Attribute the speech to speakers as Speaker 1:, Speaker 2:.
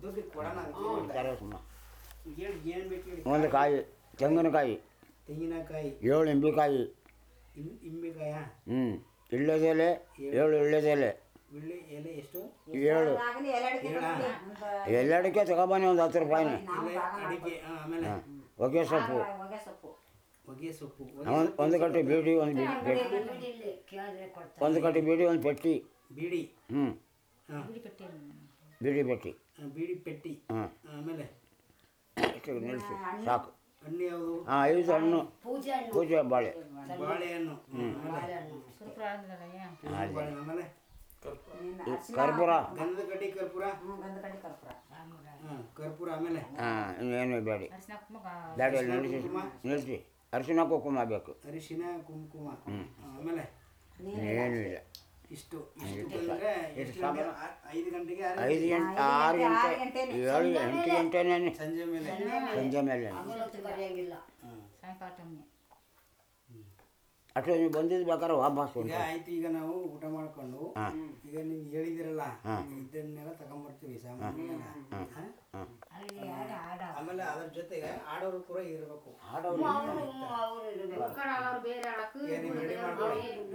Speaker 1: ದುಡ್ಡು ಕೊಡೋಣ
Speaker 2: ಸುಮ್ಮ
Speaker 1: ಹೇಳಿ ಏನು ಬೇಕು ಹೇಳಿ.
Speaker 2: ಒಂದು ಕಾಯಿ ತೆಂಗಿನಕಾಯಿ,
Speaker 1: ತೆಂಗಿನಕಾಯಿ,
Speaker 2: 7 ನಿಂಬೆಕಾಯಿ,
Speaker 1: ಇಂಬೆಕಾಯ,
Speaker 2: ಇಳ್ಳೆದೆಲೆ 7 ಇಳ್ಳೆದೆಲೆ,
Speaker 1: ಒಳ್ಳೆ ಎಲೆ ಎಷ್ಟು?
Speaker 2: 7 ಎಲ್ಲಡಿಕೆ ತಗೊಬನ್ನಿ ಒಂದು 10 ರೂಪಾಯಿನ.
Speaker 1: ಎಲೆ ಅಡಿಕೆ, ಆಮೇಲೆ
Speaker 2: ಹೊಗೆ ಸೊಪ್ಪು,
Speaker 1: ಹೊಗೆ ಸೊಪ್ಪು,
Speaker 2: ಒಂದು ಕಟ್ಟಿ ಬೀಡಿ, ಒಂದು ಕಟ್ಟಿ ಬೀಡಿ, ಒಂದು ಪೆಟ್ಟಿ
Speaker 1: ಬೀಡಿ,
Speaker 2: ಬೀಡಿ ಪೆಟ್ಟಿ,
Speaker 1: ಬೀಡಿ ಪೆಟ್ಟಿ, ಆಮೇಲೆ
Speaker 2: ನಿಲ್ಲಿಸಿ ಸಾಕು.
Speaker 1: ಹಣ್ಣು ಯಾವುದು?
Speaker 2: 5 ಹಣ್ಣು, ಪೂಜೆ ಬಾಳೆ,
Speaker 1: ಬಾಳೆಹಣ್ಣು, ಆಮೇಲೆ
Speaker 2: ಕರ್ಪೂರ,
Speaker 1: ಗಂಧದ ಕಡ್ಡಿ ಕರ್ಪೂರ, ಕರ್ಪೂರ, ಆಮೇಲೆ
Speaker 2: ಇನ್ನೇನು ಬೇಡಿ ನಿಲ್ಲಿಸಿ ಅರಿಶಿನ ಕುಂಕುಮ ಬೇಕು.
Speaker 1: ಅರಿಶಿನ ಕುಂಕುಮ, ಆಮೇಲೆ
Speaker 2: ಏನು ಇಲ್ಲ.
Speaker 1: ಇಷ್ಟು ಅಂದರೆ 5 ಗಂಟೆಗೆ
Speaker 2: 5 ಗಂಟೆ 6 ಗಂಟೆ 7 8 ಗಂಟೆನೇ
Speaker 1: ಸಂಜೆ ಮೇಲೆ
Speaker 2: ಅಷ್ಟು ನೀವು ಬಂದಿದ್ದು ಬೇಕಾದ್ರೆ ವಾಪಸ್
Speaker 1: ಈಗ ಆಯ್ತು. ಈಗ ನಾವು ಊಟ ಮಾಡ್ಕೊಂಡು ಈಗ ನೀವು ಹೇಳಿದಿರಲ್ಲ ಇದನ್ನೆಲ್ಲ ತಗೊಂಡ್ಬರ್ತೀವಿ ಸಾಮಾನ್ಯನ. ಆಮೇಲೆ ಅದ್ರ ಜೊತೆಗೆ ಆಡೋರು ಕೂಡ ಇರಬೇಕು.
Speaker 2: ಆಡೋರು
Speaker 1: ರೆಡಿ ಮಾಡ್ಕೊಳ್ಳಿ.